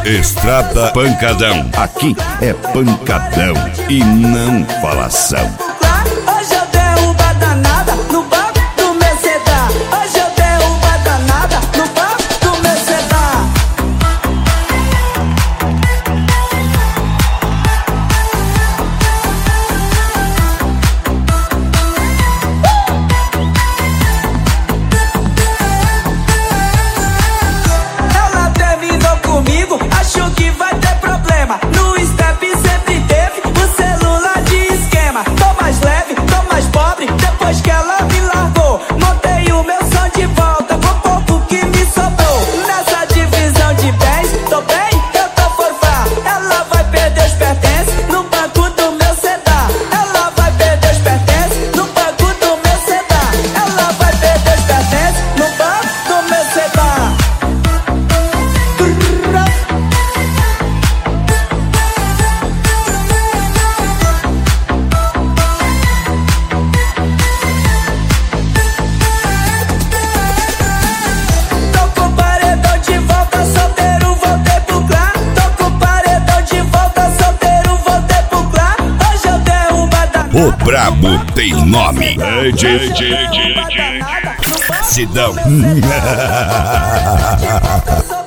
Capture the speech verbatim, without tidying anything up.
Estrada Pancadão. Aqui é pancadão e não falação. Hoje eu derrubo a danada no banco do meu sedã. Hoje eu derrubo a danada no banco do meu sedã. Ela terminou comigo, achou que vai ter problema. No step sempre teve o celular de esquema. Tô mais leve, tô mais pobre, depois que ela me largou. Montei o meu som de volta com o pouco que me sobrou. Nessa divisão de bens, tô bem, eu tô forfá. Ela vai perder os pertences no banco do meu sedã. Ela vai perder os pertences no banco do meu sedã. Ela vai perder os pertences no banco do meu sedã. Tô com paredão de volta, solteiro, voltei pro clã. Tô com paredão de volta, solteiro, voltei pro clã. Hoje eu derrubo a danada. O brabo tem nome. É de, de, de, de, de. Sidão. Sou